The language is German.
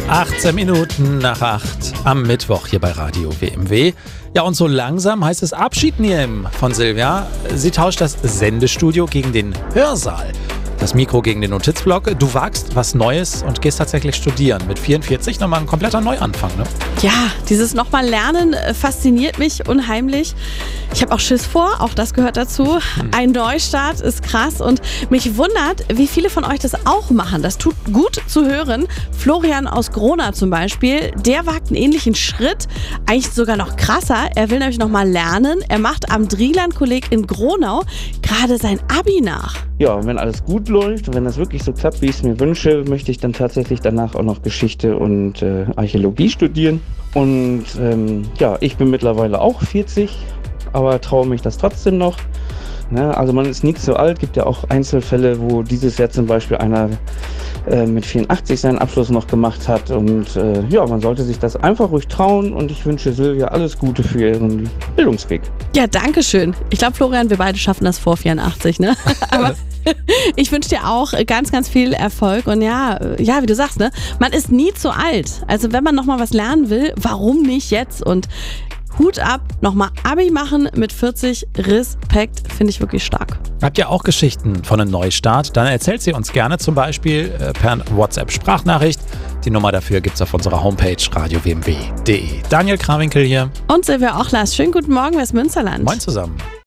18 Minuten nach 8 am Mittwoch hier bei Radio WMW. Ja, und so langsam heißt es Abschied nehmen von Silvia. Sie tauscht das Sendestudio gegen den Hörsaal. Das Mikro gegen den Notizblock. Du wagst was Neues und gehst tatsächlich studieren. Mit 44 nochmal ein kompletter Neuanfang, ne? Ja, dieses nochmal Lernen fasziniert mich unheimlich. Ich habe auch Schiss vor, auch das gehört dazu. Ein Neustart ist krass und mich wundert, wie viele von euch das auch machen. Das tut gut zu hören. Florian aus Grona zum Beispiel, der wagt einen ähnlichen Schritt, eigentlich sogar noch krasser. Er will nämlich nochmal lernen. Er macht am Drieland-Kolleg in Gronau gerade sein Abi nach. Ja, wenn alles gut läuft, wenn das wirklich so klappt, wie ich es mir wünsche, möchte ich dann tatsächlich danach auch noch Geschichte und Archäologie studieren. Und ich bin mittlerweile auch 40, aber traue mich das trotzdem noch. Ne? Also man ist nie zu alt, gibt ja auch Einzelfälle, wo dieses Jahr zum Beispiel einer mit 84 seinen Abschluss noch gemacht hat. Und man sollte sich das einfach ruhig trauen und ich wünsche Silvia alles Gute für ihren Bildungsweg. Ja, danke schön. Ich glaube, Florian, wir beide schaffen das vor 84, ne? Aber ich wünsche dir auch ganz, ganz viel Erfolg und ja, wie du sagst, ne? Man ist nie zu alt. Also wenn man nochmal was lernen will, warum nicht jetzt? Und Hut ab, nochmal Abi machen mit 40, Respekt, finde ich wirklich stark. Habt ihr auch Geschichten von einem Neustart? Dann erzählt sie uns gerne zum Beispiel per WhatsApp-Sprachnachricht. Die Nummer dafür gibt es auf unserer Homepage radiowmw.de. Daniel Krawinkel hier. Und Silvia Ochlas, schönen guten Morgen, Westmünsterland. Moin zusammen.